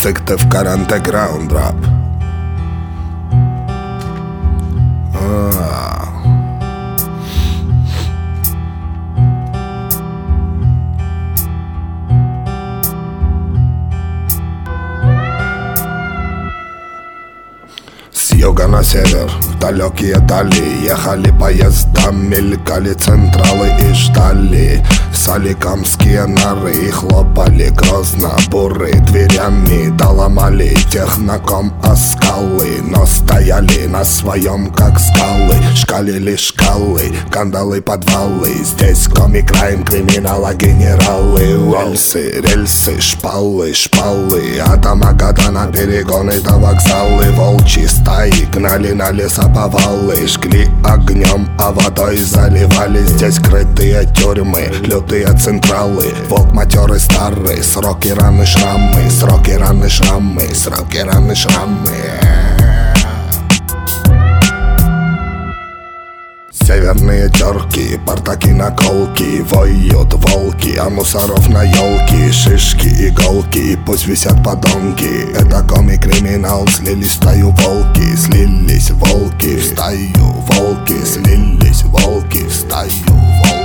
Effective current ground rap. С юга на север, в далекие дали ехали поезда, мелькали централы и ждали соликамские норы и хлопали грозно буры дверями, да ломали техноком о скалы, но стояли на своем как скалы, шкалили шкалы, кандалы, подвалы. Здесь комик-крайм, криминала, генералы, уолсы, рельсы, шпалы, шпалы, от Амагата на перегоны до вокзалы. Волчьи стаи гнали на лесоповалы, жгли огнем, а водой заливали. Здесь крытые тюрьмы, лютые централы, волк матерый старый, сроки, раны, шрамы, сроки, раны, шрамы, сроки, раны, шрамы. Северные терки, портаки, наколки, воют волки, а мусоров на елки, шишки, иголки, пусть висят подонки. Это комик-криминал, слились в стаю волки, слились волки в стаю волки, слились волки в стаю волки.